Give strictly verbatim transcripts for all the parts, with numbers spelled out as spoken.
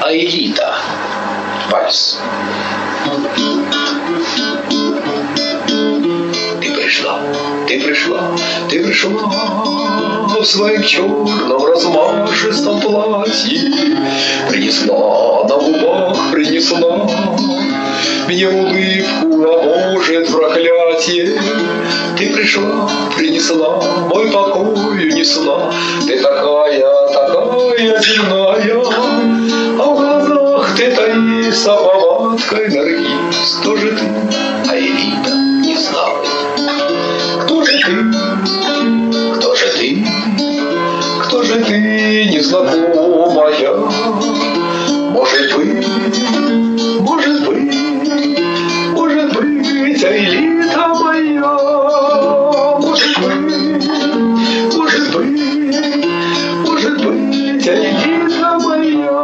Аэлита. Вальс. Ты пришла, ты пришла, ты пришла в своем черном размашистом платье, принесла на губах, принесла мне улыбку, а может проклятие. Ты пришла, принесла, мой покой унесла. Ты такая, такая земная, а в глазах ты таишься повадкой наргиз. Кто же ты, Аэлита, не знаю. Кто же ты, кто же ты, кто же ты, незнакомая? Может быть, может быть, может быть, Аэлита моя. Может быть, может быть, может быть, Аэлита моя.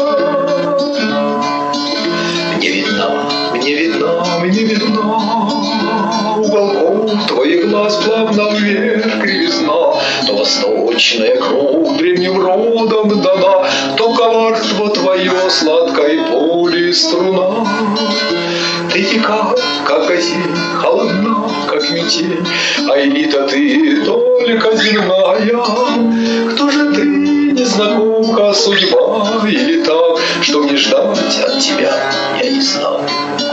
Мне видна, мне видна, мне видна уголков твоих глаз плавно вверх кривизна. То восточная кровь древним родом дана, то коварство твое сладкой пули струна. Ты тека, как осень, холодна, как метель, Аэлита, ты только земная. Кто же ты, незнакомка, судьба или так, что мне ждать от тебя, я не знаю.